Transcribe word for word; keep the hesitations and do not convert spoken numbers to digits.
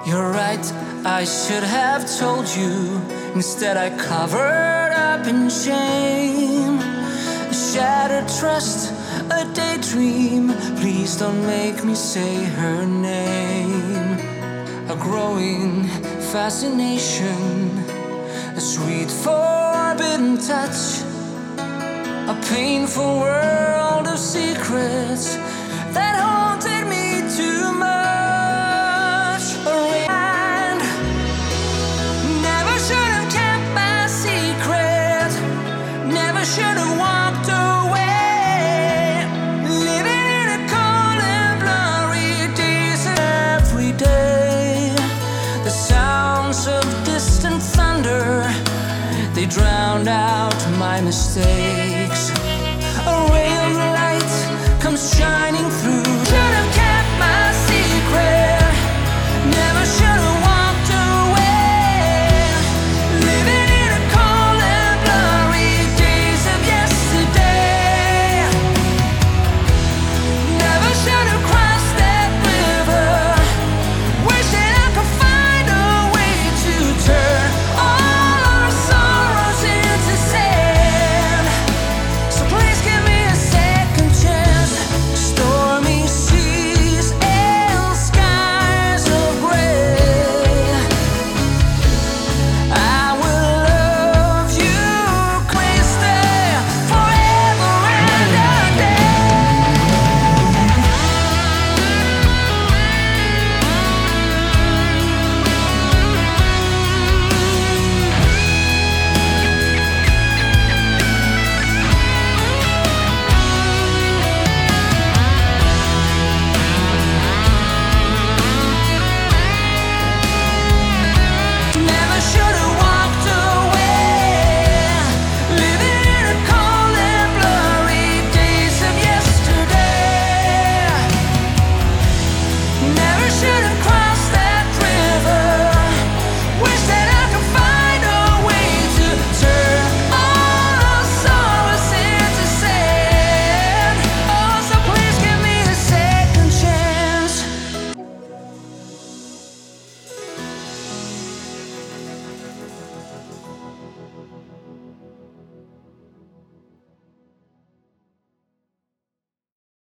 You're right, I should have told you. Instead I covered up in shame. A shattered trust, a daydream. Please don't make me say her name. A growing fascination, a sweet forbidden touch, a painful world of secrets that haunted me too much. And never should have kept my secret, never should have walked away, living in a cold and blurry days. Every day the sounds of distant thunder, they drowned out my mistake.